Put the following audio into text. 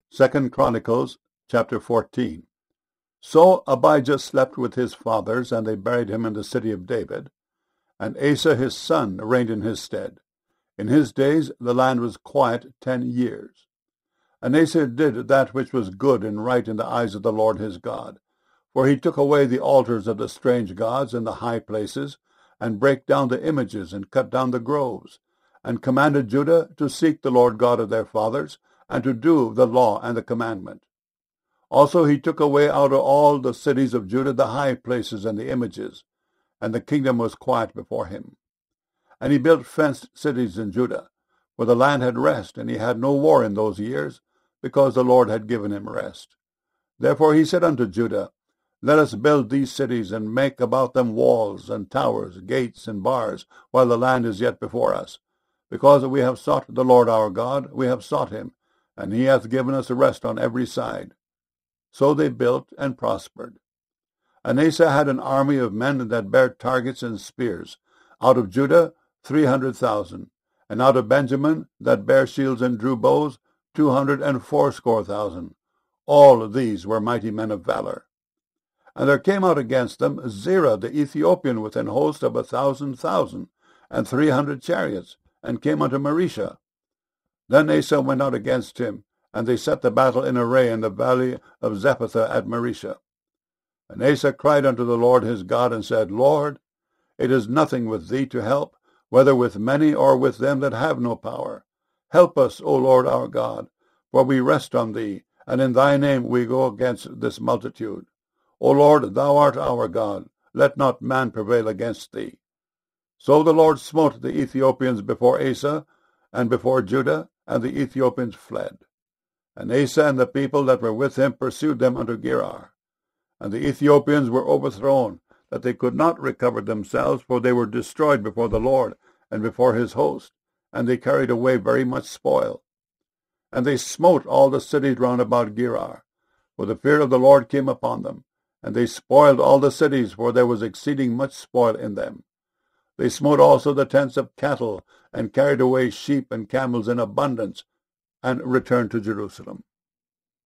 2 Chronicles chapter 14. So Abijah slept with his fathers, and they buried him in the city of David. And Asa his son reigned in his stead. In his days the land was quiet 10 years. And Asa did that which was good and right in the eyes of the Lord his God. For he took away the altars of the strange gods in the high places, and brake down the images, and cut down the groves, and commanded Judah to seek the Lord God of their fathers, and to do the law and the commandment. Also he took away out of all the cities of Judah the high places and the images, and the kingdom was quiet before him. And he built fenced cities in Judah, for the land had rest, and he had no war in those years, because the Lord had given him rest. Therefore he said unto Judah, Let us build these cities, and make about them walls, and towers, gates, and bars, while the land is yet before us. Because we have sought the Lord our God, we have sought him, and he hath given us rest on every side. So they built and prospered. And Asa had an army of men that bare targets and spears, out of Judah 300,000, and out of Benjamin that bare shields and drew bows 280,000. All these were mighty men of valor. And there came out against them Zerah the Ethiopian with an host of 1,000,000, and 300 chariots, and came unto Maresha. Then Asa went out against him, and they set the battle in array in the valley of Zephathah at Maresha. And Asa cried unto the Lord his God, and said, Lord, it is nothing with thee to help, whether with many or with them that have no power. Help us, O Lord our God, for we rest on thee, and in thy name we go against this multitude. O Lord, thou art our God, let not man prevail against thee. So the Lord smote the Ethiopians before Asa and before Judah, and the Ethiopians fled. And Asa and the people that were with him pursued them unto Gerar. And the Ethiopians were overthrown, that they could not recover themselves, for they were destroyed before the Lord and before his host, and they carried away very much spoil. And they smote all the cities round about Gerar, for the fear of the Lord came upon them. And they spoiled all the cities, for there was exceeding much spoil in them. They smote also the tents of cattle, and carried away sheep and camels in abundance, and returned to Jerusalem.